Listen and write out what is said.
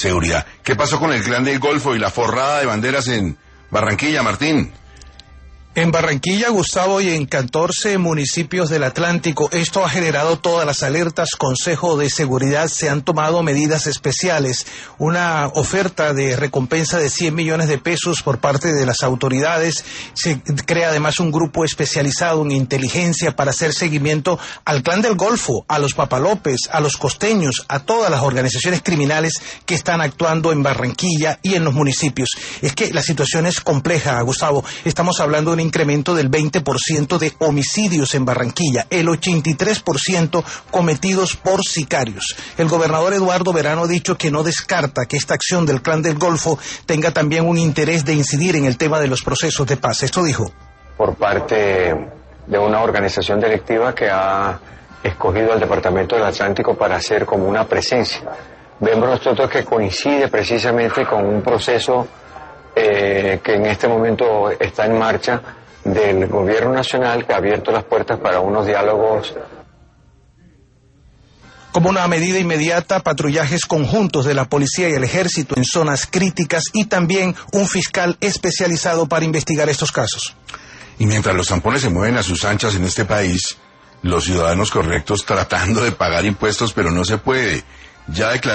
seguridad. ¿Qué pasó con el Clan del Golfo y la forrada de banderas en Barranquilla, Martín? En Barranquilla, Gustavo, y en 14 municipios del Atlántico, esto ha generado todas las alertas. Consejo de Seguridad se han tomado medidas especiales. Una oferta de recompensa de 100 millones de pesos por parte de las autoridades. Se crea además un grupo especializado en inteligencia para hacer seguimiento al Clan del Golfo, a los Papalópez, a los costeños, a todas las organizaciones criminales que están actuando en Barranquilla y en los municipios. Es que la situación es compleja, Gustavo. Estamos hablando de un incremento del 20% de homicidios en Barranquilla, el 83% cometidos por sicarios. El gobernador Eduardo Verano ha dicho que no descarta que esta acción del Clan del Golfo tenga también un interés de incidir en el tema de los procesos de paz. Esto dijo. Por parte de una organización delictiva que ha escogido al Departamento del Atlántico para hacer como una presencia. Vemos nosotros que coincide precisamente con un proceso que en este momento está en marcha del gobierno nacional, que ha abierto las puertas para unos diálogos. Como una medida inmediata, patrullajes conjuntos de la policía y el ejército en zonas críticas y también un fiscal especializado para investigar estos casos. Y mientras los zampones se mueven a sus anchas en este país, los ciudadanos correctos tratando de pagar impuestos, pero no se puede. Ya declaró